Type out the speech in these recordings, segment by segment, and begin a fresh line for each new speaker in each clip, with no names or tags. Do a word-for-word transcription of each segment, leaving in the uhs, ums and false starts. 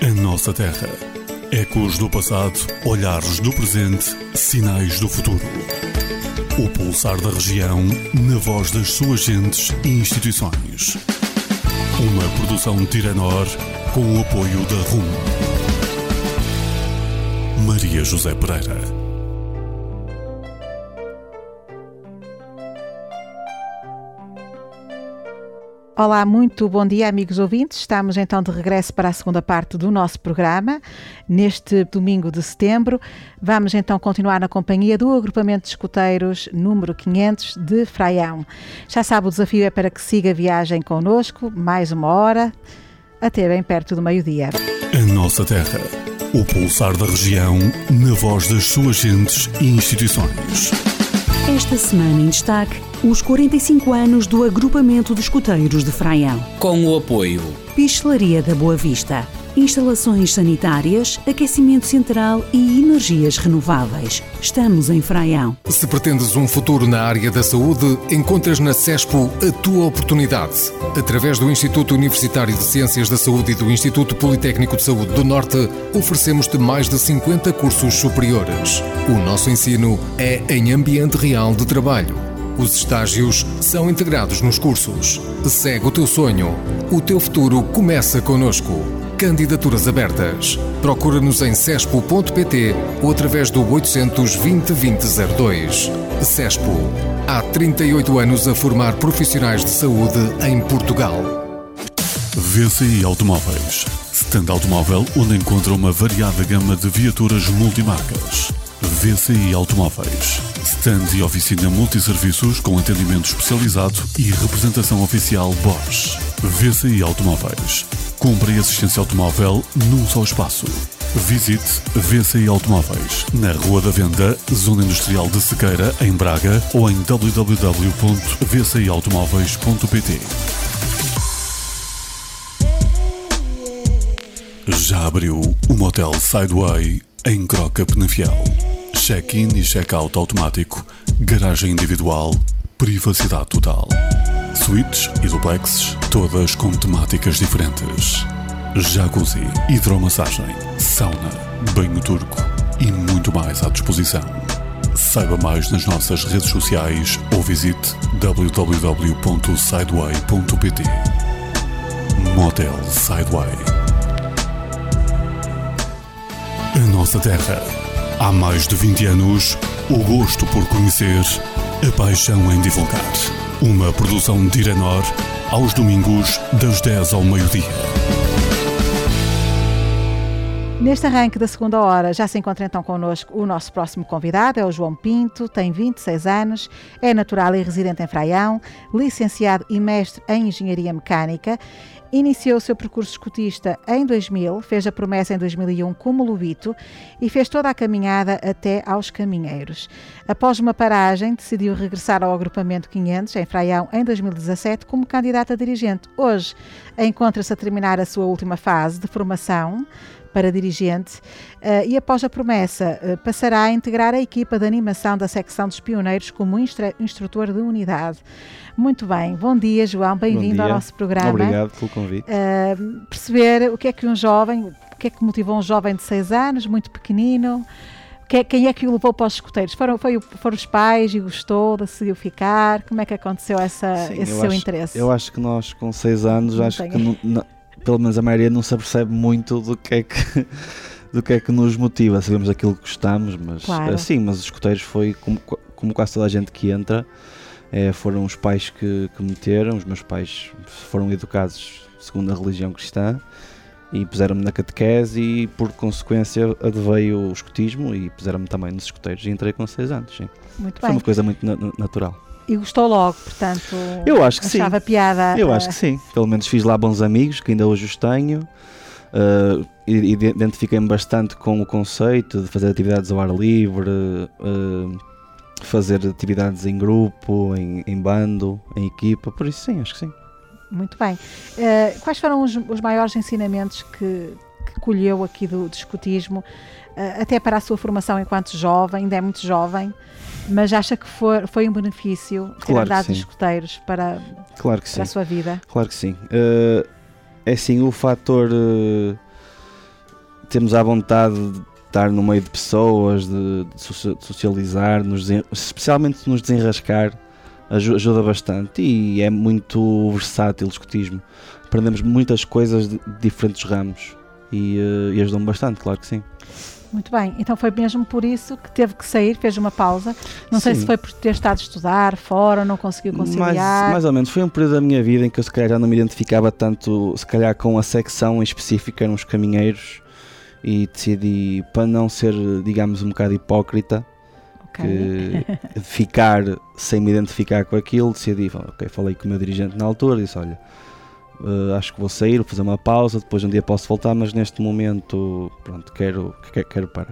A nossa terra. Ecos do passado, olhares do presente, sinais do futuro. O pulsar da região, na voz das suas gentes e instituições. Uma produção Tiranor, com o apoio da R U M. Maria José Pereira.
Olá, muito bom dia, amigos ouvintes. Estamos então de regresso para a segunda parte do nosso programa. Neste domingo de setembro, vamos então continuar na companhia do agrupamento de escuteiros número quinhentos de Fraião. Já sabe, o desafio é para que siga a viagem connosco, mais uma hora, até bem perto do meio-dia.
A nossa terra, o pulsar da região, na voz das suas gentes e instituições.
Esta semana em destaque, os quarenta e cinco anos do agrupamento de escuteiros de Fraião.
Com o apoio
Pistelaria da Boa Vista, instalações sanitárias, aquecimento central e energias renováveis. Estamos em Fraião.
Se pretendes um futuro na área da saúde, encontras na CESPO a tua oportunidade. Através do Instituto Universitário de Ciências da Saúde e do Instituto Politécnico de Saúde do Norte, oferecemos-te mais de cinquenta cursos superiores. O nosso ensino é em ambiente real de trabalho. Os estágios são integrados nos cursos. Segue o teu sonho. O teu futuro começa connosco. Candidaturas abertas. Procura-nos em cespo ponto pt ou através do oitocentos, vinte, vinte, zero dois. CESPO. Há trinta e oito anos a formar profissionais de saúde em Portugal.
V C I Automóveis. Stand automóvel onde encontra uma variada gama de viaturas multimarcas. V C I Automóveis. Stand e oficina multisserviços com atendimento especializado e representação oficial Bosch. V C I Automóveis. Compra e assistência automóvel num só espaço. Visite V C I Automóveis na Rua da Venda, Zona Industrial de Sequeira, em Braga, ou em w w w ponto v c i automóveis ponto p t. Já abriu o Motel Sideway em Croca Penafiel. Check-in e check-out automático, garagem individual, privacidade total. Suítes e duplexes, todas com temáticas diferentes. Jacuzzi, hidromassagem, sauna, banho turco e muito mais à disposição. Saiba mais nas nossas redes sociais ou visite w w w ponto sideway ponto p t. Motel Sideway. A nossa terra. Há mais de vinte anos, o gosto por conhecer, a paixão em divulgar. Uma produção de Tiranor, aos domingos, das dez ao meio-dia.
Neste arranque da segunda hora, já se encontra então connosco o nosso próximo convidado, é o João Pinto, tem vinte e seis anos, é natural e residente em Fraião, licenciado e mestre em Engenharia Mecânica. Iniciou o seu percurso escutista em dois mil, fez a promessa em dois mil e um como lobito e fez toda a caminhada até aos Caminheiros. Após uma paragem, decidiu regressar ao agrupamento quinhentos, em Fraião, em dois mil e dezassete, como candidato a dirigente. Hoje, encontra-se a terminar a sua última fase de formação para dirigente uh, e após a promessa uh, passará a integrar a equipa de animação da secção dos pioneiros como instru- instrutor de unidade. Muito bem, bom dia João, bem-vindo ao nosso programa.
Obrigado pelo convite.
Uh, perceber o que é que um jovem, o que é que motivou um jovem de seis anos, muito pequenino, que é, quem é que o levou para os escuteiros? Foram, foi, foram os pais e gostou, decidiu ficar? Como é que aconteceu essa,
Sim,
esse seu
acho,
interesse?
Eu acho que nós com seis anos,
não
acho
tenho.
que não, não, pelo menos a maioria não se apercebe muito do que é que, do que, é que nos motiva. Sabemos aquilo que gostamos, mas
claro.
Sim, mas os escuteiros foi como, como quase toda a gente que entra, é, foram os pais que, que meteram, os meus pais foram educados segundo a religião cristã e puseram-me na catequese e por consequência adveio o escutismo e puseram-me também nos escuteiros e entrei com seis anos, sim.
Muito
Foi
bem.
uma coisa muito na, natural.
E gostou logo, portanto,
eu acho que
achava
sim.
piada.
Eu
uh...
acho que sim, pelo menos fiz lá bons amigos, que ainda hoje os tenho, uh, e identifiquei-me bastante com o conceito de fazer atividades ao ar livre, uh, fazer atividades em grupo, em, em bando, em equipa, por isso sim, acho que sim.
Muito bem. Uh, quais foram os, os maiores ensinamentos que, que colheu aqui do, do escutismo, uh, até para a sua formação enquanto jovem, ainda é muito jovem, mas acha que foi, foi um benefício ter
claro
andado nos escuteiros para,
claro que
para
sim.
a sua vida?
Claro que sim. Uh, é assim, o fator uh, temos à vontade de estar no meio de pessoas, de, de socializar, nos, especialmente nos desenrascar, ajuda bastante e é muito versátil o escotismo. Aprendemos muitas coisas de diferentes ramos e, uh, e ajudam bastante, claro que sim.
Muito bem, então foi mesmo por isso que teve que sair, fez uma pausa. Não sei Sim. se foi por ter estado a estudar fora, não conseguiu conciliar.
Mais, mais ou menos, foi um período da minha vida em que eu se calhar já não me identificava tanto, se calhar com a secção em específica, eram os caminheiros, e decidi, para não ser, digamos, um bocado hipócrita, okay. que ficar sem me identificar com aquilo, decidi, ok, falei com o meu dirigente na altura, disse, olha, Uh, acho que vou sair, vou fazer uma pausa, depois um dia posso voltar, mas neste momento, pronto, quero, quero, quero parar.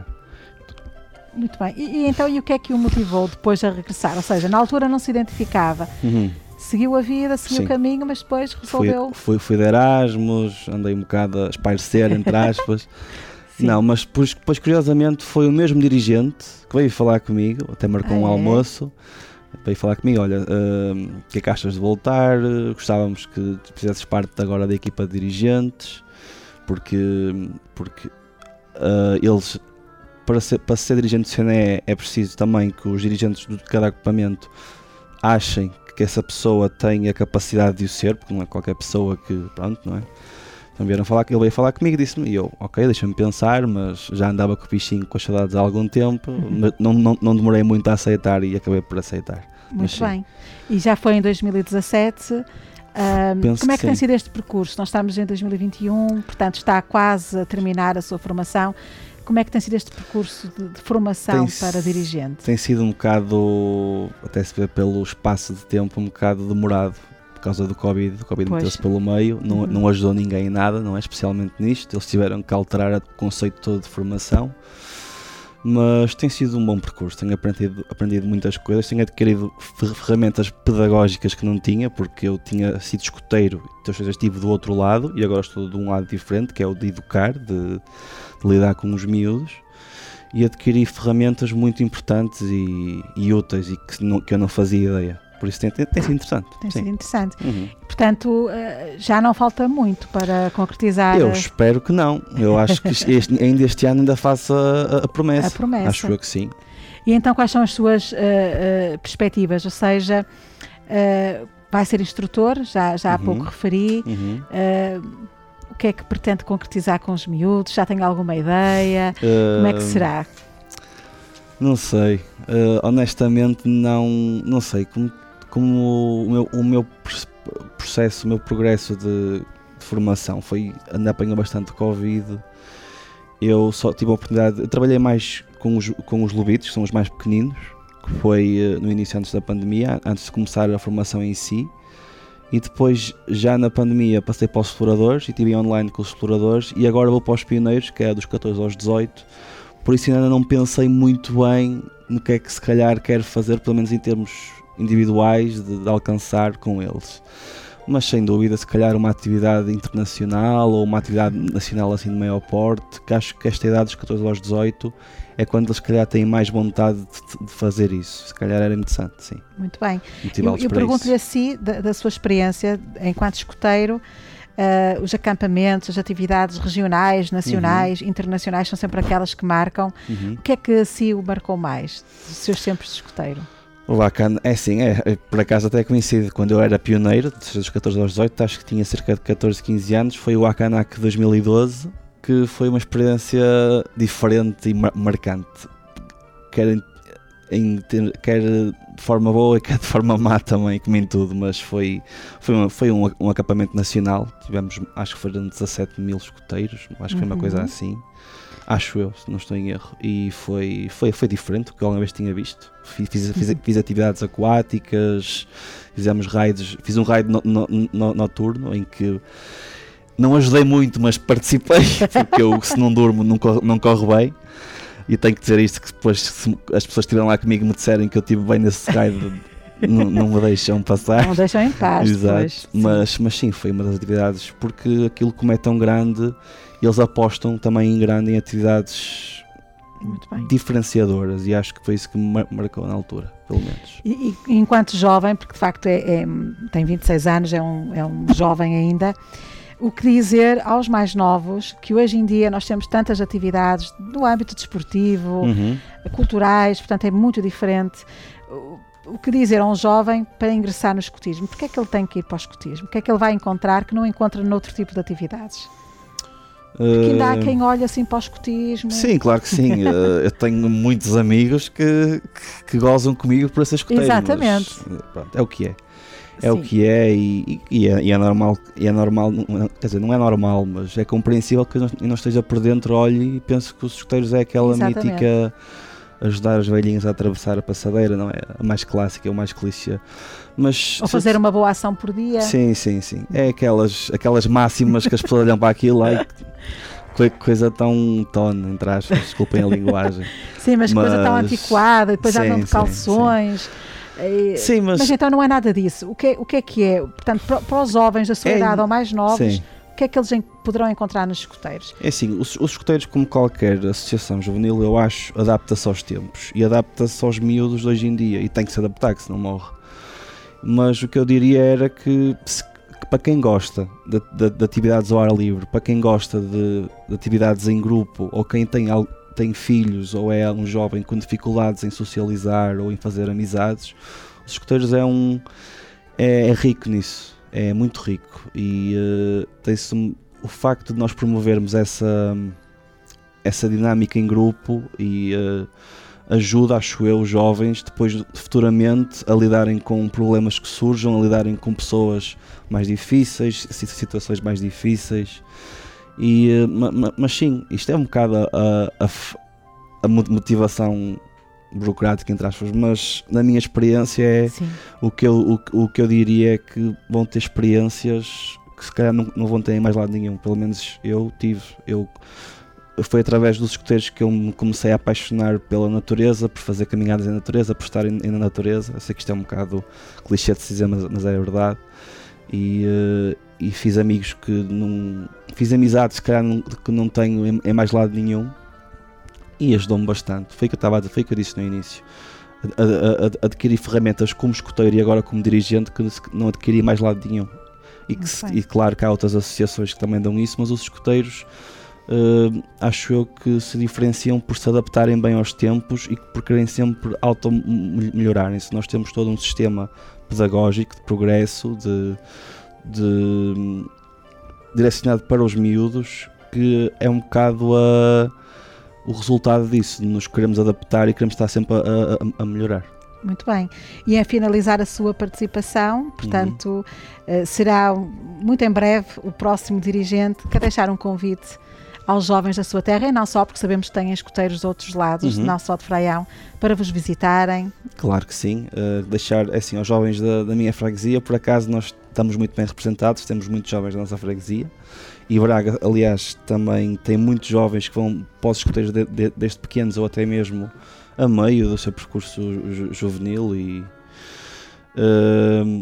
Muito bem. E, e então, e o que é que o motivou depois a regressar? Ou seja, na altura não se identificava, uhum. seguiu a vida, seguiu Sim. o caminho, mas depois resolveu...
Fui, fui, fui de Erasmus, andei um bocado a espairecer, entre aspas. Não, mas depois, depois, curiosamente, foi o mesmo dirigente que veio falar comigo, até marcou ah, um é? almoço, veio falar comigo, olha, o uh, que é que achas de voltar? Gostávamos que fizesses parte agora da equipa de dirigentes, porque, porque uh, eles, para ser, para ser dirigente do C N E é preciso também que os dirigentes de cada agrupamento achem que essa pessoa tem a capacidade de o ser, porque não é qualquer pessoa que, pronto, não é? Então vieram falar, ele veio falar comigo e disse-me, e eu, ok, deixa-me pensar, mas já andava com o bichinho com as saudades há algum tempo, uhum. não, não, não demorei muito a aceitar e acabei por aceitar.
Muito bem. E já foi em dois mil e dezassete. Um, como é que, que tem sido este percurso? Nós estamos em dois mil e vinte e um, portanto está quase a terminar a sua formação. Como é que tem sido este percurso de, de formação tem, para dirigente?
Tem sido um bocado, até se vê pelo espaço de tempo, um bocado demorado. Por causa do Covid, o Covid meteu-se pelo meio, não, uhum. não ajudou ninguém em nada, não é? Especialmente nisto, eles tiveram que alterar o conceito todo de formação, mas tem sido um bom percurso, tenho aprendido, aprendido muitas coisas, tenho adquirido ferramentas pedagógicas que não tinha, porque eu tinha sido escoteiro, então estive do outro lado e agora estou de um lado diferente, que é o de educar, de, de lidar com os miúdos, e adquiri ferramentas muito importantes e, e úteis e que, não, que eu não fazia ideia. Por isso tem, tem, tem sido interessante.
Tem
sim.
sido interessante. Uhum. Portanto, já não falta muito para concretizar.
Eu espero que não. Eu acho que este, ainda este ano ainda faço a, a, promessa.
a promessa.
Acho eu que sim.
E então quais são as suas uh, uh, perspectivas? Ou seja, uh, vai ser instrutor, já, já há uhum. pouco referi. Uhum. Uh, o que é que pretende concretizar com os miúdos? Já tem alguma ideia? Uh... Como é que será?
Não sei. Uh, honestamente não, não sei. Como Como o meu, o meu processo, o meu progresso de, de formação foi, ainda apanhou bastante Covid, eu só tive a oportunidade, eu trabalhei mais com os, com os lobitos, que são os mais pequeninos, que foi no início antes da pandemia, antes de começar a formação em si, e depois já na pandemia passei para os exploradores e estive online com os exploradores, e agora vou para os pioneiros, que é dos catorze aos dezoito, por isso ainda não pensei muito bem no que é que se calhar quero fazer, pelo menos em termos individuais de, de alcançar com eles, mas sem dúvida se calhar uma atividade internacional ou uma atividade nacional assim de maior porte, que acho que esta idade dos catorze aos dezoito é quando eles se calhar têm mais vontade de, de fazer isso, se calhar era interessante, sim.
Muito bem, eu, eu pergunto-lhe a si, da, da sua experiência enquanto escoteiro, uh, os acampamentos, as atividades regionais, nacionais, uhum. internacionais são sempre aquelas que marcam, uhum. o que é que a si o marcou mais, dos seus tempos de escoteiro?
O Wacana, é sim, é, por acaso até coincide, quando eu era pioneiro, dos catorze aos dezoito, acho que tinha cerca de catorze, quinze anos, foi o Wacanac dois mil e doze, que foi uma experiência diferente e mar- marcante, quer, em, em, quer de forma boa e quer de forma má também, como em tudo, mas foi, foi, uma, foi um, um acampamento nacional, tivemos, acho que foram dezassete mil escoteiros, acho que foi uma uhum. coisa assim. Acho eu, se não estou em erro, e foi, foi, foi diferente do que alguma vez tinha visto. Fiz, fiz, fiz, fiz atividades aquáticas, fizemos raids, fiz um raid no, no, no, noturno em que não ajudei muito, mas participei, porque eu se não durmo não corre, não corre bem, e tenho que dizer isto, que depois se as pessoas que estiveram lá comigo me disserem que eu estive bem nesse raid, não, não me deixam passar.
Não deixam em paz.
Exato,
depois,
mas, sim. mas sim, foi uma das atividades, porque aquilo como é tão grande, eles apostam também em grande em atividades diferenciadoras, e acho que foi isso que me mar- marcou na altura, pelo menos.
E, e enquanto jovem, porque de facto é, é, tem vinte e seis anos, é um, é um jovem ainda, O que dizer aos mais novos, que hoje em dia nós temos tantas atividades no âmbito desportivo,
Uhum.
culturais, portanto é muito diferente. O que dizer a um jovem para ingressar no escotismo? Porque é que ele tem que ir para o escotismo? O que é que ele vai encontrar que não encontra noutro tipo de atividades? Porque ainda há quem olhe assim para o escotismo.
Sim, claro que sim. Eu tenho muitos amigos que, que, que gozam comigo por ser escoteiro.
Exatamente.
Mas, pronto, é o que é. É
Sim.
o que é e, e, é e é normal, e é normal, quer dizer, não é normal, mas é compreensível que eu não, eu não esteja por dentro, olhe e penso que os escoteiros é aquela
Exatamente.
mítica ajudar os velhinhos a atravessar a passadeira, não é? A mais clássica, é o mais clichê. Mas,
Ou fazer uma boa ação por dia.
Sim, sim, sim. É aquelas, aquelas máximas que as pessoas olham para aquilo, ai, que coisa tão tona, entre aspas, desculpem a linguagem.
Sim, mas,
Mas-
coisa tão antiquada, depois
Sim,
andam de
sim,
calções. E-
Sim, mas,
Mas então não é nada disso. O que é o que é? Que é? Portanto, para, para os jovens da sua
É-
idade ou mais novos,
sim.
o que é que eles en- poderão encontrar nos escoteiros?
É assim, os, os escoteiros, como qualquer associação juvenil, eu acho, adapta-se aos tempos e adapta-se aos miúdos de hoje em dia e tem que se adaptar, que senão morre. Mas o que eu diria era que, se- que para quem gosta de, de- de atividades ao ar livre, para quem gosta de, de atividades em grupo, ou quem tem, al- tem filhos ou é um jovem com dificuldades em socializar ou em fazer amizades, os escoteiros é, um, é, é rico nisso, é muito rico e eh, tem-se um- o facto de nós promovermos essa, essa dinâmica em grupo e eh, ajuda, acho eu, os jovens depois futuramente a lidarem com problemas que surjam, a lidarem com pessoas mais difíceis, si- situações mais difíceis e, eh, ma- ma- mas sim, isto é um bocado a, a- a f- a mo- motivação burocrática, entre aspas, mas na minha experiência é
Sim.
o que eu, o, que- o que eu diria é que vão ter experiências que se calhar não, não vão ter em mais lado nenhum, pelo menos eu tive. Eu, foi através dos escoteiros que eu me comecei a apaixonar pela natureza, por fazer caminhadas em natureza, por estar em, na natureza. Eu sei que isto é um bocado clichê de se dizer, mas, mas é verdade. E, eh, e fiz amigos que não. Fiz amizades que, calhar, não, que não tenho em, em mais lado nenhum e ajudou-me bastante. Foi o que eu estava a dizer, foi o que eu disse no início. A- a- a- Adquirir ferramentas como escoteiro e agora como dirigente que não adquiri em mais lado nenhum. E, que,
Muito
se-
bem.
e claro que há outras associações que também dão isso, mas os escoteiros eh, acho eu que se diferenciam por se adaptarem bem aos tempos e por querem sempre auto-melhorarem-se. Nós temos todo um sistema pedagógico de progresso, de, de- direcionado para os miúdos, que é um bocado a, o resultado disso, de nos queremos adaptar e queremos estar sempre a, a- a melhorar.
Muito bem. E a finalizar a sua participação, portanto, eh, será um- muito em breve o próximo dirigente que deixar um convite aos jovens da sua terra, e não só, porque sabemos que têm escoteiros de outros lados,
Uhum.
não só de Fraião, para vos visitarem.
Claro que sim, uh, deixar é assim aos jovens da, da minha freguesia, por acaso nós estamos muito bem representados, temos muitos jovens da nossa freguesia e Braga, aliás, também tem muitos jovens que vão para os escoteiros de, de, desde pequenos ou até mesmo a meio do seu percurso ju, juvenil e uh,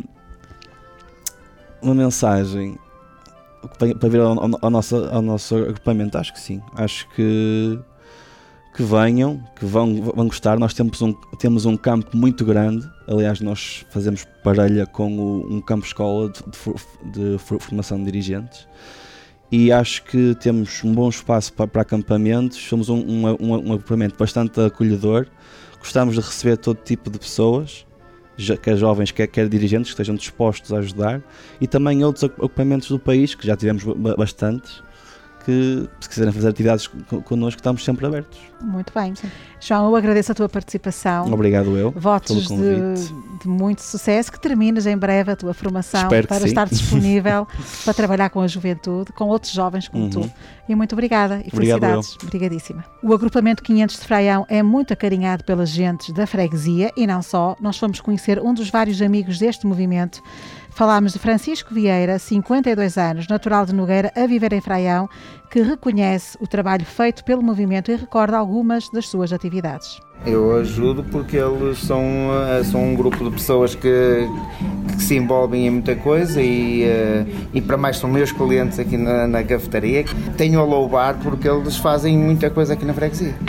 uma mensagem para vir ao, ao, ao, nosso, ao nosso agrupamento, acho que sim, acho que que venham, que vão, vão gostar. Nós temos um, temos um campo muito grande, aliás nós fazemos parelha com o, um campo escola de, de, for, de formação de dirigentes e acho que temos um bom espaço para, para acampamentos, somos um, um, um, um agrupamento bastante acolhedor, gostamos de receber todo tipo de pessoas, quer jovens, quer, quer dirigentes que estejam dispostos a ajudar e também outros agrupamentos do país, que já tivemos bastantes, que se quiserem fazer atividades connosco estamos sempre abertos.
Muito bem. Sim. João, eu agradeço a tua participação.
Obrigado eu.
Votos de, de muito sucesso, que termines em breve a tua formação.
Espero
para
sim.
estar disponível para trabalhar com a juventude, com outros jovens como uhum. tu. E muito obrigada e
Obrigado
felicidades.
Eu.
Obrigadíssima. O agrupamento quinhentos de Fraião é muito acarinhado pelas gentes da freguesia e não só. Nós fomos conhecer um dos vários amigos deste movimento. Falámos de Francisco Vieira, cinquenta e dois anos, natural de Nogueira, a viver em Fraião, que reconhece o trabalho feito pelo movimento e recorda algumas das suas atividades.
Eu ajudo porque eles são, são um grupo de pessoas que, que se envolvem em muita coisa e, e para mais são meus clientes aqui na, na cafetaria. Tenho a louvar porque eles fazem muita coisa aqui na freguesia.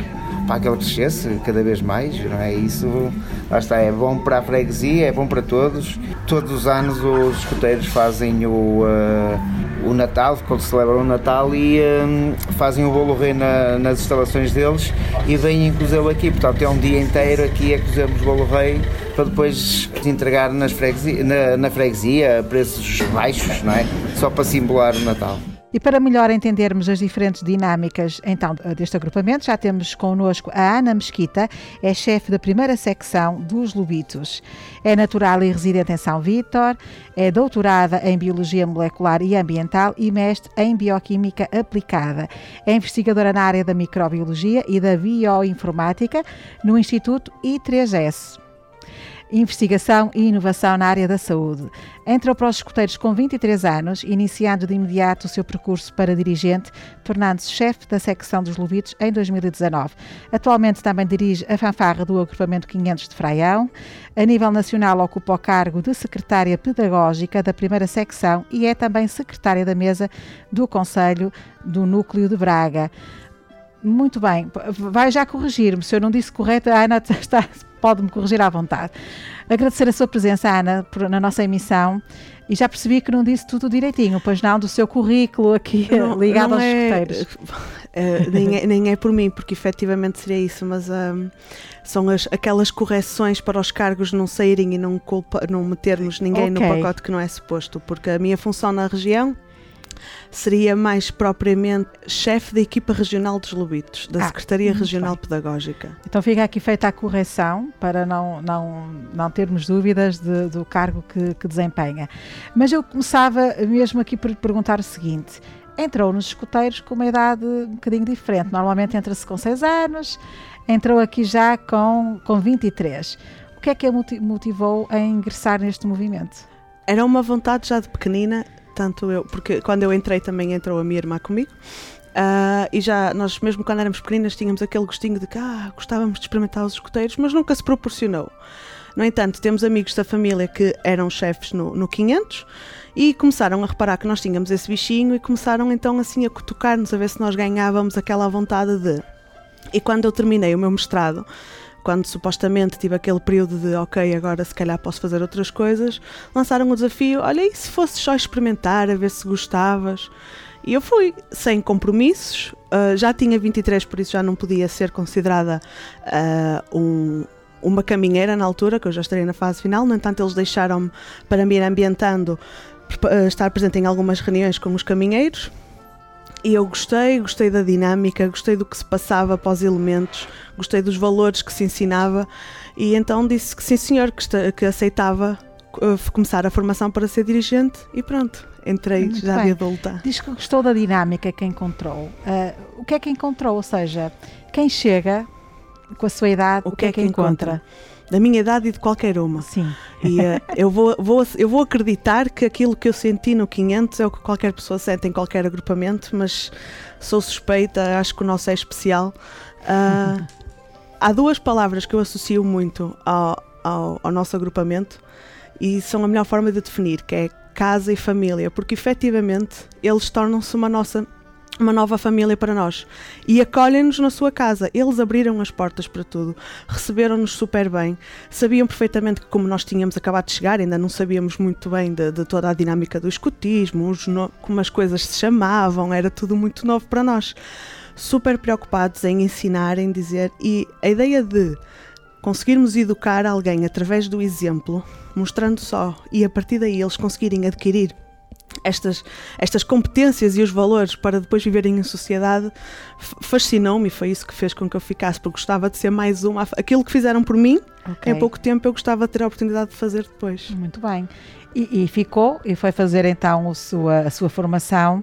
para que ele crescesse cada vez mais, não é? Isso, lá está, é bom para a freguesia, é bom para todos. Todos os anos os escuteiros fazem o, uh, o Natal, quando celebram o Natal, e um, fazem o bolo rei na, nas instalações deles e vêm cozê-lo aqui. Portanto, é um dia inteiro aqui a cozermos o bolo rei para depois entregar nas freguesia, na, na freguesia a preços baixos, não é? Só para simbolar o Natal.
E para melhor entendermos as diferentes dinâmicas então deste agrupamento, já temos connosco a Ana Mesquita, é chefe da primeira secção dos Lobitos. É natural e residente em São Vítor, é doutorada em Biologia Molecular e Ambiental e mestre em Bioquímica Aplicada. É investigadora na área da Microbiologia e da Bioinformática no Instituto I três S. Investigação e inovação na área da saúde. Entrou para os escuteiros com vinte e três anos, iniciando de imediato o seu percurso para dirigente, tornando-se chefe da secção dos Lobitos em dois mil e dezanove. Atualmente também dirige a fanfarra do agrupamento quinhentos de Fraião. A nível nacional ocupa o cargo de secretária pedagógica da primeira secção e é também secretária da mesa do Conselho do Núcleo de Braga. Muito bem, vai já corrigir-me, se eu não disse correto, a Ana está, pode-me corrigir à vontade. Agradecer a sua presença, Ana, por, na nossa emissão, e já percebi que não disse tudo direitinho, pois não, do seu currículo aqui não, ligado não aos
é,
escuteiros.
É, nem, é, nem é por mim, porque efetivamente seria isso, mas um, são as, aquelas correções para os cargos não saírem e não, culpa, não metermos ninguém okay. no pacote que não é suposto, porque a minha função na região seria mais propriamente chefe da equipa regional dos Lobitos, da ah, Secretaria Regional bem. Pedagógica.
Então fica aqui feita a correção para não, não, não termos dúvidas de, do cargo que, que desempenha. Mas eu começava mesmo aqui por perguntar o seguinte: entrou nos escuteiros com uma idade um bocadinho diferente, normalmente entra-se com seis anos, entrou aqui já com, com vinte e três. O que é que a motivou a ingressar neste movimento?
Era uma vontade já de pequenina. Tanto eu, porque quando eu entrei também entrou a minha irmã comigo uh, e já nós mesmo quando éramos pequeninas tínhamos aquele gostinho de que ah, gostávamos de experimentar os escuteiros, mas nunca se proporcionou. No entanto, temos amigos da família que eram chefes no, no quinhentos e começaram a reparar que nós tínhamos esse bichinho e começaram então assim a cutucar-nos a ver se nós ganhávamos aquela vontade de... E quando eu terminei o meu mestrado, quando supostamente tive aquele período de ok, agora se calhar posso fazer outras coisas, lançaram o desafio, olha, e se fosse só experimentar, a ver se gostavas? E eu fui, sem compromissos, uh, já tinha vinte e três, por isso já não podia ser considerada uh, um, uma caminheira na altura, que eu já estaria na fase final, no entanto eles deixaram-me para me ir ambientando, uh, estar presente em algumas reuniões com os caminheiros. E eu gostei, gostei da dinâmica, gostei do que se passava para os elementos, gostei dos valores que se ensinava e então disse que sim senhor, que, está, que aceitava uh, começar a formação para ser dirigente e pronto, entrei muito já bem. De adulta.
Diz que gostou da dinâmica que encontrou. Uh, o que é que encontrou? Ou seja, quem chega com a sua idade, o, o que, que é que, que encontra? encontra?
Da minha idade e de qualquer uma.
Sim.
E uh, eu, vou, vou, eu vou acreditar que aquilo que eu senti no quinhentos é o que qualquer pessoa sente em qualquer agrupamento, mas sou suspeita, acho que o nosso é especial. Uh, há duas palavras que eu associo muito ao, ao, ao nosso agrupamento e são a melhor forma de definir, que é casa e família, porque efetivamente eles tornam-se uma nossa... uma nova família para nós e acolhem-nos na sua casa. Eles abriram as portas para tudo, receberam-nos super bem, sabiam perfeitamente que como nós tínhamos acabado de chegar, ainda não sabíamos muito bem de, de toda a dinâmica do escutismo, os no... como as coisas se chamavam, era tudo muito novo para nós, super preocupados em ensinar, em dizer, e a ideia de conseguirmos educar alguém através do exemplo, mostrando só, e a partir daí eles conseguirem adquirir Estas, estas competências e os valores para depois viverem em sociedade, fascinou-me e foi isso que fez com que eu ficasse, porque gostava de ser mais uma, aquilo que fizeram por mim, okay. Em pouco tempo eu gostava de ter a oportunidade de fazer depois.
Muito bem, e, e ficou, e foi fazer então a sua, a sua formação.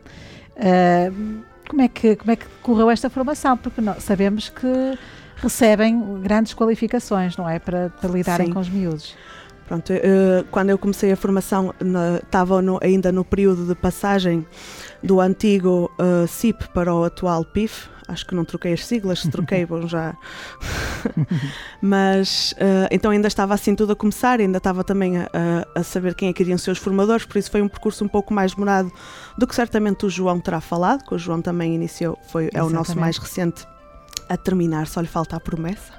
Uh, como, é que, como é que correu esta formação? Porque nós sabemos que recebem grandes qualificações, não é? Para, para lidarem Sim. com os miúdos.
Pronto, quando eu comecei a formação estava ainda no período de passagem do antigo uh, C I P para o atual P I F, acho que não troquei as siglas, se troquei bom já, mas uh, então ainda estava assim tudo a começar, ainda estava também a, a saber quem é que iriam ser os formadores, por isso foi um percurso um pouco mais demorado do que certamente o João terá falado, que o João também iniciou, foi, é o nosso mais recente a terminar, só lhe falta a promessa.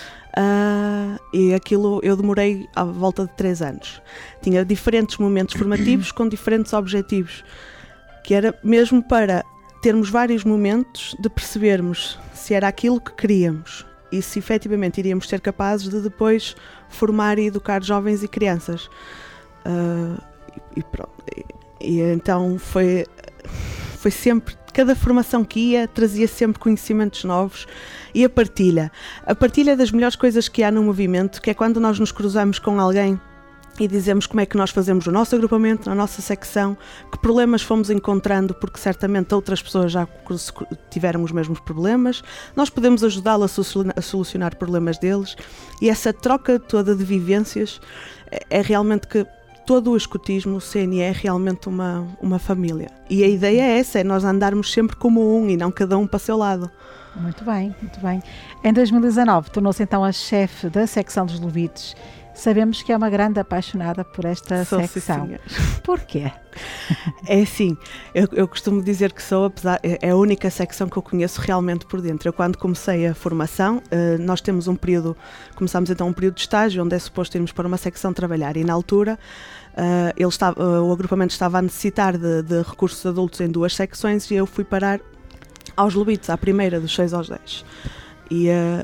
Uh, e aquilo eu demorei à volta de três anos. Tinha diferentes momentos formativos com diferentes objetivos, que era mesmo para termos vários momentos de percebermos se era aquilo que queríamos e se efetivamente iríamos ser capazes de depois formar e educar jovens e crianças. Uh, e, e pronto. E, e então foi, foi sempre, cada formação que ia trazia sempre conhecimentos novos e a partilha. A partilha das melhores coisas que há no movimento, que é quando nós nos cruzamos com alguém e dizemos como é que nós fazemos o nosso agrupamento, na nossa secção, que problemas fomos encontrando, porque certamente outras pessoas já tiveram os mesmos problemas, nós podemos ajudá-lo a solucionar problemas deles, e essa troca toda de vivências é realmente que todo o escutismo, o C N E, é realmente uma, uma família. E a ideia é essa, é nós andarmos sempre como um e não cada um para o seu lado.
Muito bem, muito bem. Em dois mil e dezanove tornou-se então a chefe da secção dos Levites. Sabemos que é uma grande apaixonada por esta
sou,
secção.
Sim,
porquê?
É assim, eu, eu costumo dizer que sou, apesar, é a única secção que eu conheço realmente por dentro. Eu, quando comecei a formação, nós temos um período, começámos então um período de estágio, onde é suposto irmos para uma secção trabalhar, e na altura ele estava, o agrupamento estava a necessitar de, de recursos adultos em duas secções, e eu fui parar aos Levites, à primeira, dos seis aos dez. E, uh,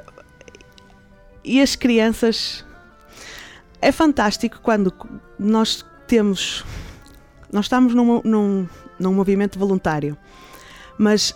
e as crianças... É fantástico quando nós temos... Nós estamos num, num, num movimento voluntário, mas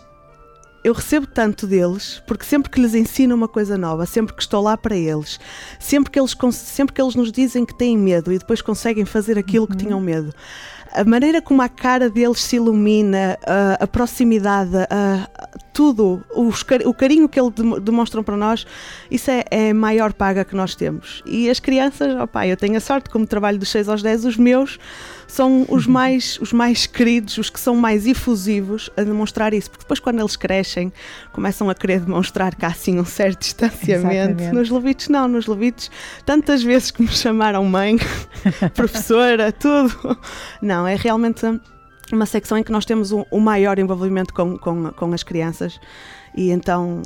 eu recebo tanto deles, porque sempre que lhes ensino uma coisa nova, sempre que estou lá para eles, sempre que eles, sempre que eles nos dizem que têm medo e depois conseguem fazer aquilo que tinham medo, a maneira como a cara deles se ilumina, a, a proximidade, a, a, tudo, os, o carinho que eles demonstram para nós, isso é, é a maior paga que nós temos. E as crianças, opa, eu tenho a sorte, como trabalho dos seis aos dez, os meus são os mais, os mais queridos, os que são mais efusivos a demonstrar isso, porque depois quando eles crescem, começam a querer demonstrar que há assim um certo distanciamento. Exatamente. Nos Levites não, nos Levites tantas vezes que me chamaram mãe, professora, tudo. Não, é realmente uma secção em que nós temos um, um maior envolvimento com, com, com as crianças, e então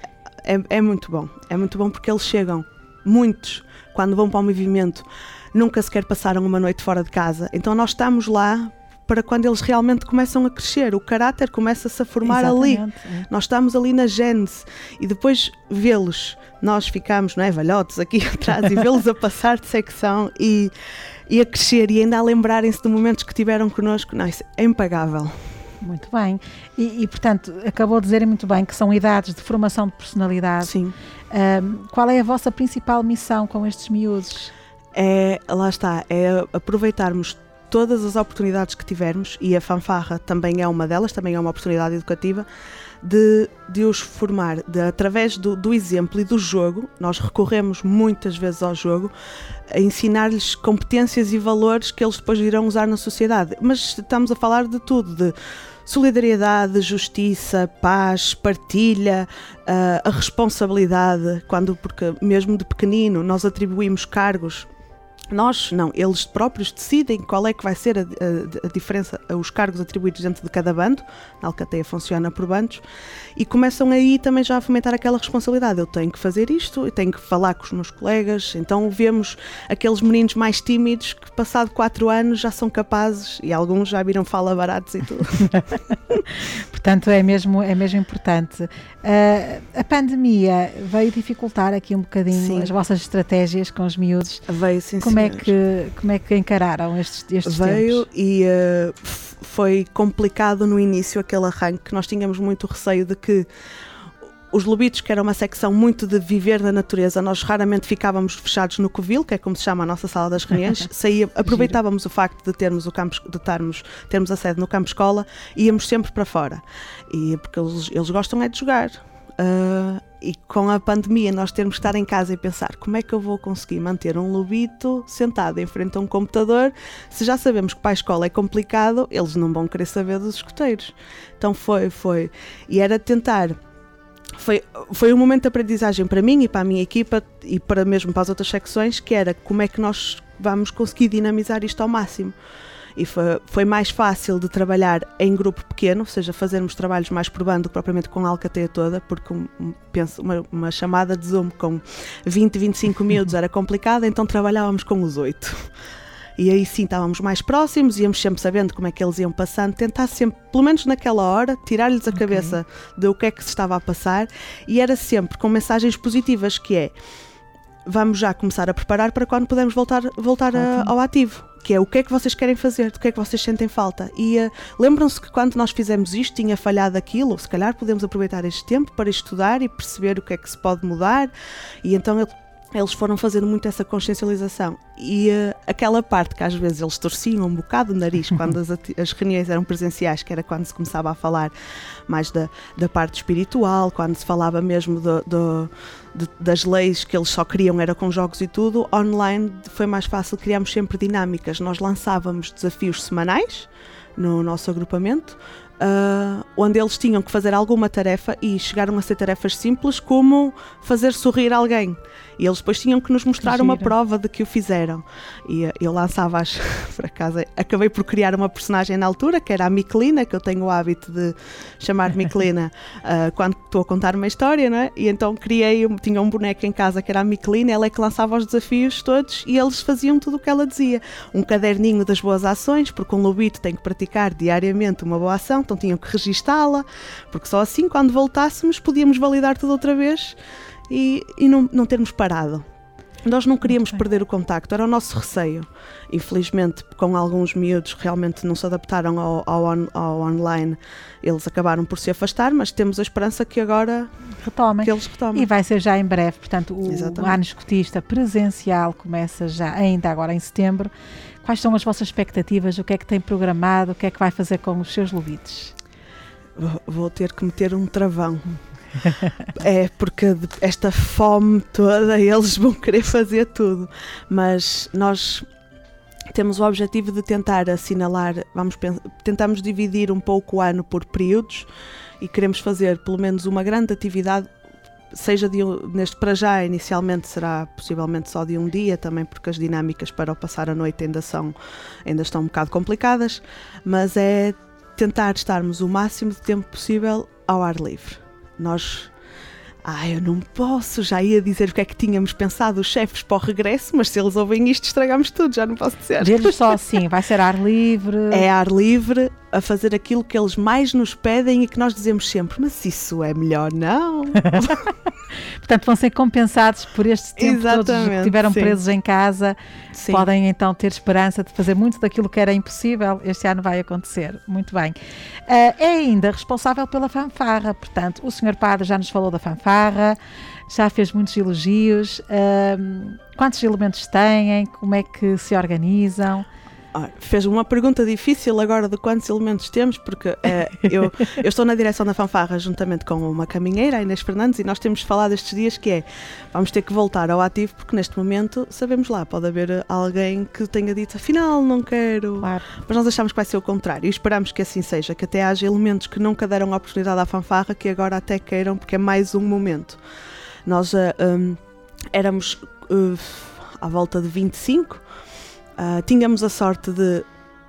é, é muito bom, é muito bom porque eles chegam, muitos, quando vão para o movimento, nunca sequer passaram uma noite fora de casa, então nós estamos lá para quando eles realmente começam a crescer, o caráter começa-se a formar. Exatamente, ali, é. Nós estamos ali na gênese, e depois vê-los, nós ficamos, não é, velhotes aqui atrás, e vê-los a passar de secção e, e a crescer, e ainda a lembrarem-se de momentos que tiveram connosco, não, isso é impagável.
Muito bem, e, e portanto acabou de dizer muito bem que são idades de formação de personalidade.
Sim.
Um, qual é a vossa principal missão com estes miúdos?
É, lá está, é aproveitarmos todas as oportunidades que tivermos, e a fanfarra também é uma delas, também é uma oportunidade educativa, de, de os formar, de, através do, do exemplo e do jogo. Nós recorremos muitas vezes ao jogo, a ensinar-lhes competências e valores que eles depois irão usar na sociedade, mas estamos a falar de tudo, de solidariedade, justiça, paz, partilha, a, a responsabilidade, quando, porque mesmo de pequenino nós atribuímos cargos. Nós, não, eles próprios decidem qual é que vai ser a, a, a diferença, os cargos atribuídos dentro de cada bando. Na Alcateia funciona por bandos, e começam aí também já a fomentar aquela responsabilidade. Eu tenho que fazer isto, eu tenho que falar com os meus colegas. Então vemos aqueles meninos mais tímidos que, passado quatro anos, já são capazes, e alguns já viram fala baratos e tudo.
Portanto, é mesmo, é mesmo importante. Uh, a pandemia veio dificultar aqui um bocadinho, sim, as vossas estratégias com os miúdos.
Veio, sim,
como é que Como é que encararam estes, estes
Veio
tempos?
E uh, foi complicado no início aquele arranque, que nós tínhamos muito receio de que os Levites, que era uma secção muito de viver na natureza, nós raramente ficávamos fechados no covil, que é como se chama a nossa sala das reuniões, saía, aproveitávamos o facto de termos, o campo, de termos, termos a sede no campo escola, e íamos sempre para fora, e, porque eles, eles gostam é de jogar. Uh, e com a pandemia nós termos que estar em casa e pensar como é que eu vou conseguir manter um lobito sentado em frente a um computador, se já sabemos que para a escola é complicado, eles não vão querer saber dos escuteiros. Então foi, foi, e era tentar, foi, foi um momento de aprendizagem para mim e para a minha equipa, e para mesmo para as outras secções, que era como é que nós vamos conseguir dinamizar isto ao máximo. e foi, foi mais fácil de trabalhar em grupo pequeno, ou seja, fazermos trabalhos mais por bando do que propriamente com a alcateia toda, porque um, penso, uma, uma chamada de Zoom com vinte, vinte e cinco miúdos era complicada, então trabalhávamos com os oito. E aí sim estávamos mais próximos, íamos sempre sabendo como é que eles iam passando, tentar sempre, pelo menos naquela hora, tirar-lhes a okay. cabeça de o que é que se estava a passar, e era sempre com mensagens positivas, que é, vamos já começar a preparar para quando pudermos voltar, voltar a, ao ativo, que é o que é que vocês querem fazer, do que é que vocês sentem falta. E uh, lembram-se que quando nós fizemos isto, tinha falhado aquilo, se calhar podemos aproveitar este tempo para estudar e perceber o que é que se pode mudar, e então ele eles foram fazendo muito essa consciencialização e uh, aquela parte que às vezes eles torciam um bocado o nariz quando as, as reuniões eram presenciais, que era quando se começava a falar mais da, da parte espiritual, quando se falava mesmo do, do, de, das leis que eles só queriam era com jogos e tudo, online foi mais fácil, criámos sempre dinâmicas, nós lançávamos desafios semanais no nosso agrupamento, Uh, onde eles tinham que fazer alguma tarefa e chegaram a ser tarefas simples como fazer sorrir alguém, e eles depois tinham que nos mostrar uma prova de que o fizeram, e uh, eu lançava as por acaso acabei por criar uma personagem na altura que era a Michelina, que eu tenho o hábito de chamar Michelina uh, quando estou a contar uma história, não é? E então criei, tinha um boneco em casa que era a Michelina, ela é que lançava os desafios todos e eles faziam tudo o que ela dizia, um caderninho das boas ações, porque um lobito tem que praticar diariamente uma boa ação, então tinham que registá-la, porque só assim quando voltássemos podíamos validar tudo outra vez e, e não, não termos parado. Nós não queríamos perder o contacto, era o nosso receio. Infelizmente, com alguns miúdos realmente não se adaptaram ao, ao, on, ao online, eles acabaram por se afastar, mas temos a esperança que agora
retomem.
Que eles retomem.
E vai ser já em breve, portanto o, o ano escotista presencial começa já ainda agora em setembro. Quais são as vossas expectativas? O que é que tem programado? O que é que vai fazer com os seus lobitos?
Vou, vou ter que meter um travão. É, porque esta fome toda, eles vão querer fazer tudo. Mas nós temos o objetivo de tentar assinalar, vamos tentamos dividir um pouco o ano por períodos e queremos fazer pelo menos uma grande atividade, seja de, neste para já inicialmente será possivelmente só de um dia, também porque as dinâmicas para o passar a noite ainda, são, ainda estão um bocado complicadas, mas é tentar estarmos o máximo de tempo possível ao ar livre. Nós, ah, eu não posso, já ia dizer o que é que tínhamos pensado os chefes para o regresso, mas se eles ouvem isto estragamos tudo, já não posso dizer.
Diz-lhes só assim, vai ser ar livre.
É ar livre, a fazer aquilo que eles mais nos pedem e que nós dizemos sempre, mas isso é melhor não.
Portanto, vão ser compensados por este tempo. Exatamente, todos que estiveram sim. presos em casa. Sim. Podem então ter esperança de fazer muito daquilo que era impossível. Este ano vai acontecer. Muito bem. Uh, é ainda responsável pela fanfarra. Portanto, o senhor Padre já nos falou da fanfarra, já fez muitos elogios. Uh, quantos elementos têm? Como é que se organizam?
Fez uma pergunta difícil agora de quantos elementos temos, porque é, eu, eu estou na direção da fanfarra juntamente com uma caminheira, a Inês Fernandes, e nós temos falado estes dias que é, vamos ter que voltar ao ativo, porque neste momento, sabemos lá, pode haver alguém que tenha dito, afinal não quero, claro. Mas nós achamos que vai ser o contrário, e esperamos que assim seja, que até haja elementos que nunca deram a oportunidade à fanfarra, que agora até queiram, porque é mais um momento. Nós uh, um, éramos uh, à volta de vinte e cinco, Uh, tínhamos a sorte de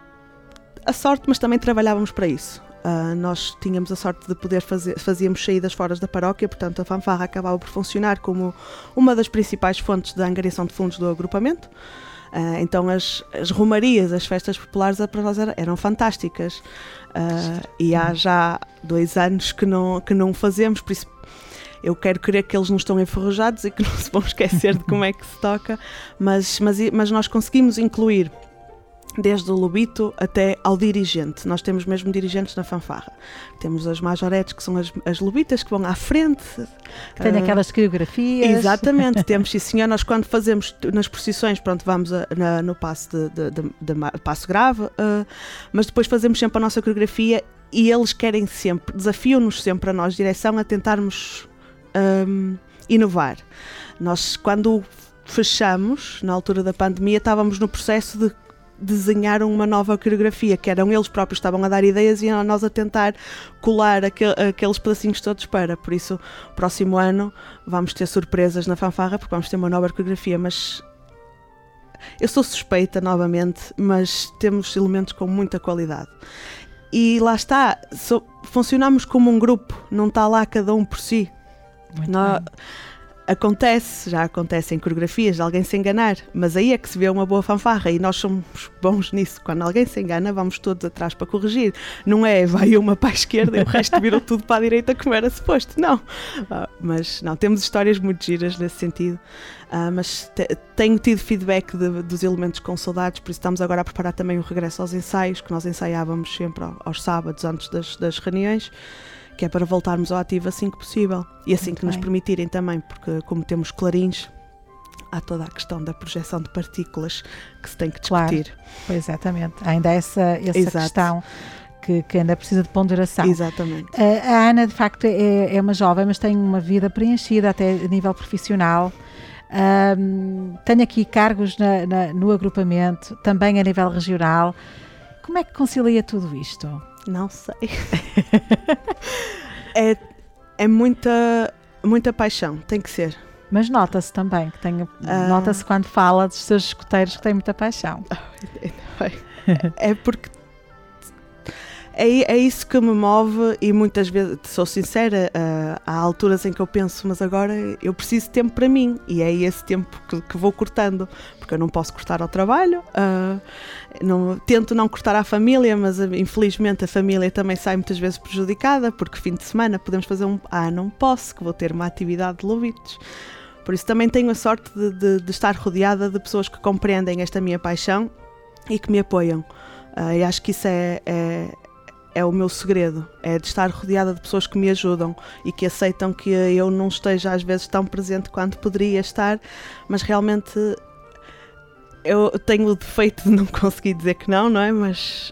a sorte, mas também trabalhávamos para isso. Uh, nós tínhamos a sorte de poder fazer, fazíamos saídas fora da paróquia, portanto a fanfarra acabava por funcionar como uma das principais fontes de angariação de fundos do agrupamento. Uh, então as, as romarias, as festas populares para nós eram, eram fantásticas, uh, e há já dois anos que não, que não fazemos, por isso eu quero crer que eles não estão enferrujados e que não se vão esquecer de como é que se toca, mas, mas, mas nós conseguimos incluir desde o lobito até ao dirigente. Nós temos mesmo dirigentes na fanfarra. Temos as majoretes, que são as, as lobitas, que vão à frente.
Que têm uh, aquelas coreografias.
Exatamente, temos, sim senhor. Nós quando fazemos nas procissões, pronto, vamos a, na, no passo, de, de, de, de, de passo grave, uh, mas depois fazemos sempre a nossa coreografia e eles querem sempre, desafiam-nos sempre a nós, direção, a tentarmos um, inovar. Nós, quando fechamos, na altura da pandemia, estávamos no processo de desenharam uma nova coreografia, que eram eles próprios estavam a dar ideias e nós a tentar colar aquel, aqueles pedacinhos todos para, por isso próximo ano vamos ter surpresas na fanfarra porque vamos ter uma nova coreografia, mas eu sou suspeita novamente, mas temos elementos com muita qualidade. E lá está, so, funcionamos como um grupo, não está lá cada um por si. Nós, acontece, já acontece em coreografias de alguém se enganar, mas aí é que se vê uma boa fanfarra e nós somos bons nisso. Quando alguém se engana, vamos todos atrás para corrigir. Não é vai uma para a esquerda e o resto virou tudo para a direita como era suposto, não. Uh, mas não, temos histórias muito giras nesse sentido, uh, mas te, tenho tido feedback de, dos elementos com saudades, por isso estamos agora a preparar também o regresso aos ensaios, que nós ensaiávamos sempre aos sábados antes das, das reuniões, que é para voltarmos ao ativo assim que possível e assim Muito que bem. Nos permitirem também, porque como temos clarins, há toda a questão da projeção de partículas que se tem que discutir.
Claro, pois exatamente, ainda essa, essa questão que, que ainda precisa de ponderação.
Exatamente.
A, a Ana de facto é, é uma jovem, mas tem uma vida preenchida até a nível profissional. Um, tenho aqui cargos na, na, no agrupamento, também a nível regional. Como é que concilia tudo isto?
Não sei. é, é muita, muita paixão, tem que ser.
Mas nota-se também, que tem, uh... nota-se quando fala dos seus escuteiros que têm muita paixão.
É porque é, é isso que me move e muitas vezes, sou sincera, uh, há alturas em que eu penso, mas agora eu preciso de tempo para mim e é esse tempo que, que vou cortando, porque eu não posso cortar ao trabalho, uh, não, tento não cortar à família, mas infelizmente a família também sai muitas vezes prejudicada, porque fim de semana podemos fazer um, ah não posso, que vou ter uma atividade de Lobitos. Por isso também tenho a sorte de, de, de estar rodeada de pessoas que compreendem esta minha paixão e que me apoiam. Uh, e acho que isso é, é, é o meu segredo, é de estar rodeada de pessoas que me ajudam e que aceitam que eu não esteja às vezes tão presente quanto poderia estar, mas realmente eu tenho o defeito de não conseguir dizer que não, não é? Mas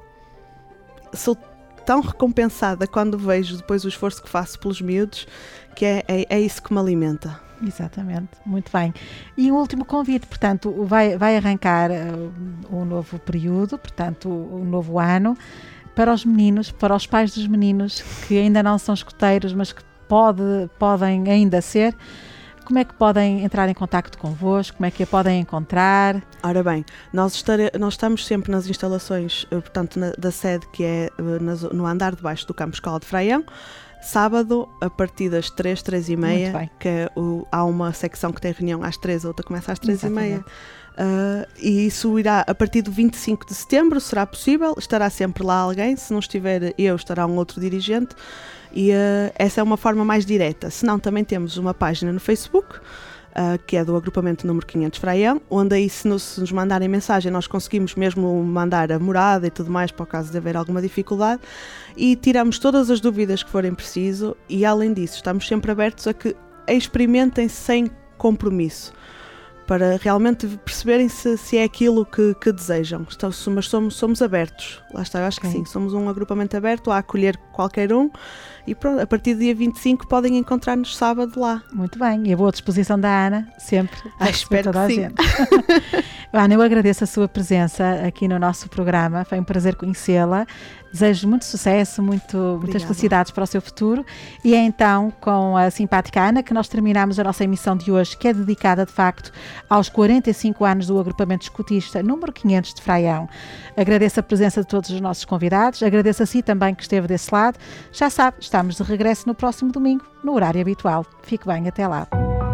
sou tão recompensada quando vejo depois o esforço que faço pelos miúdos, que é, é, é isso que me alimenta.
Exatamente, muito bem. E um último convite, portanto, vai, vai arrancar uh, um novo período, portanto, o um novo ano, para os meninos, para os pais dos meninos que ainda não são escuteiros, mas que pode, podem ainda ser. Como é que podem entrar em contacto convosco? Como é que a podem encontrar?
Ora bem, nós, estare, nós estamos sempre nas instalações, portanto, na, da sede que é nas, no andar de baixo do Campo Escola de Fraião. Sábado, a partir das três, três e meia, que é o, há uma secção que tem reunião às três, a outra começa às três e meia. Uh, e isso irá a partir do vinte e cinco de setembro, será possível, estará sempre lá alguém, se não estiver eu, estará um outro dirigente. E uh, essa é uma forma mais direta. Se não, também temos uma página no Facebook, uh, que é do agrupamento número quinhentos Fraião, onde aí se nos, se nos mandarem mensagem nós conseguimos mesmo mandar a morada e tudo mais, para o caso de haver alguma dificuldade, e tiramos todas as dúvidas que forem preciso e além disso estamos sempre abertos a que experimentem sem compromisso, para realmente perceberem se, se é aquilo que, que desejam. Então, mas somos, somos abertos. Lá está, eu acho okay. que sim. Somos um agrupamento aberto a acolher qualquer um e pronto, a partir do dia vinte e cinco podem encontrar-nos sábado lá.
Muito bem. E a boa disposição da Ana, sempre.
Ah, espero toda que a sim. Gente.
Ana, eu agradeço a sua presença aqui no nosso programa. Foi um prazer conhecê-la. Desejo muito sucesso, muito, muitas felicidades para o seu futuro. E é então com a simpática Ana que nós terminamos a nossa emissão de hoje, que é dedicada de facto aos quarenta e cinco anos do agrupamento escutista número quinhentos de Fraião. Agradeço a presença de todos os nossos convidados, agradeço a si também que esteve desse lado. Já sabe, estamos de regresso no próximo domingo, no horário habitual. Fique bem, até lá.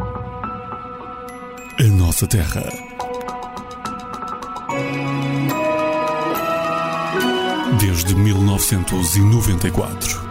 A nossa terra. Desde mil novecentos e noventa e quatro.